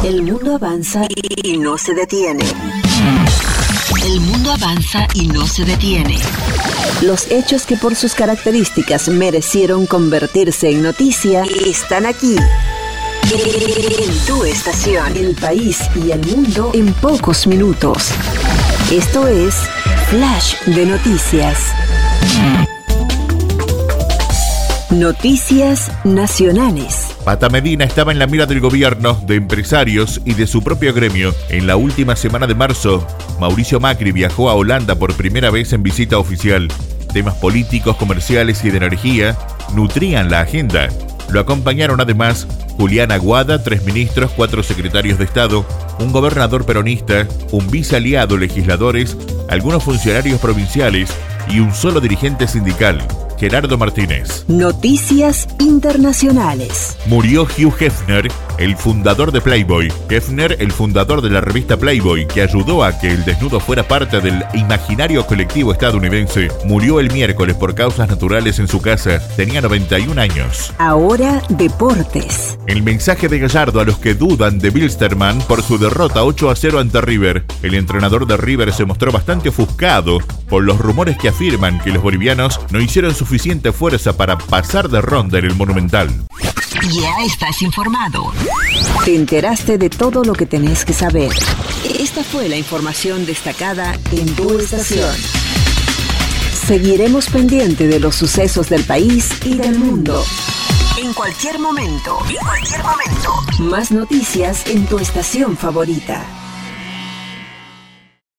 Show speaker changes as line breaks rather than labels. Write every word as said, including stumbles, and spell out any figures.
El mundo avanza y no se detiene. El mundo avanza y no se detiene. Los hechos que por sus características merecieron convertirse en noticia están aquí. En tu estación, el país y el mundo en pocos minutos. Esto es Flash de Noticias. Noticias nacionales.
Pata Medina estaba en la mira del gobierno, de empresarios y de su propio gremio. En la última semana de marzo, Mauricio Macri viajó a Holanda por primera vez en visita oficial. Temas políticos, comerciales y de energía nutrían la agenda. Lo acompañaron además Julián Aguada, tres ministros, cuatro secretarios de Estado, un gobernador peronista, un vicealiado, legisladores, algunos funcionarios provinciales y un solo dirigente sindical, Gerardo Martínez.
Noticias internacionales.
Murió Hugh Hefner, el fundador de Playboy. Hefner, el fundador de la revista Playboy, que ayudó a que el desnudo fuera parte del imaginario colectivo estadounidense, murió el miércoles por causas naturales en su casa. Tenía noventa y un años.
Ahora, deportes.
El mensaje de Gallardo a los que dudan de Bilsterman por su derrota ocho a cero ante River. El entrenador de River se mostró bastante ofuscado por los rumores que afirman que los bolivianos no hicieron suficiente fuerza para pasar de ronda en el Monumental.
Ya estás informado. Te enteraste de todo lo que tenés que saber. Esta fue la información destacada en tu estación. Seguiremos pendiente de los sucesos del país y del mundo. En cualquier momento, en cualquier momento. Más noticias en tu estación favorita.